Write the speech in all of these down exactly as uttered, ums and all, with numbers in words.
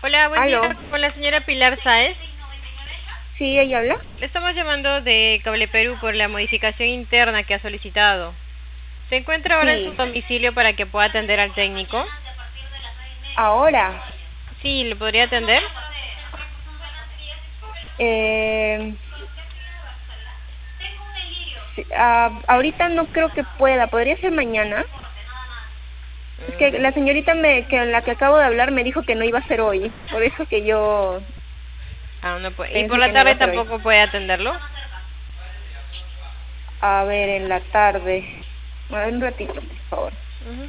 Hola, buen ¿Aló? día, con la señora Pilar Sáez. Sí, ella habla. Le estamos llamando de Cable Perú por la modificación interna que ha solicitado. ¿Se encuentra ahora en su Sí. domicilio para que pueda atender al técnico? Ahora, Sí, ¿le podría atender? eh, sí, ah, ahorita no creo que pueda. ¿Podría ser mañana? Es que la Mm, señorita me, que la que acabo de hablar me dijo que no iba a ser hoy. Por eso que yo ah, no puede. ¿Y por pensé la que no iba tarde a ser hoy. tampoco puede atenderlo? A ver, en la tarde. A ver, un ratito, por favor. Ujú.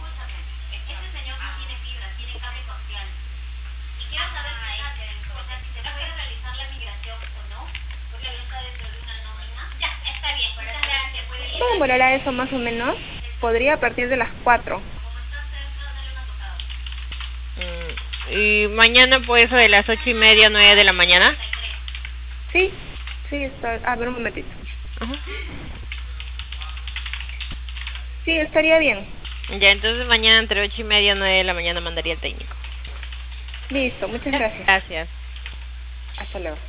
¿Puedo demorar a eso más o menos? Podría a partir de las cuatro. Mm, ¿Y mañana por eso de las ocho y media, nueve de la mañana? Sí, sí, está. A ver, un momentito. Ajá. Sí, estaría bien. Ya, entonces mañana entre ocho y media, nueve de la mañana mandaría el técnico. Listo, muchas gracias. Gracias. Hasta luego.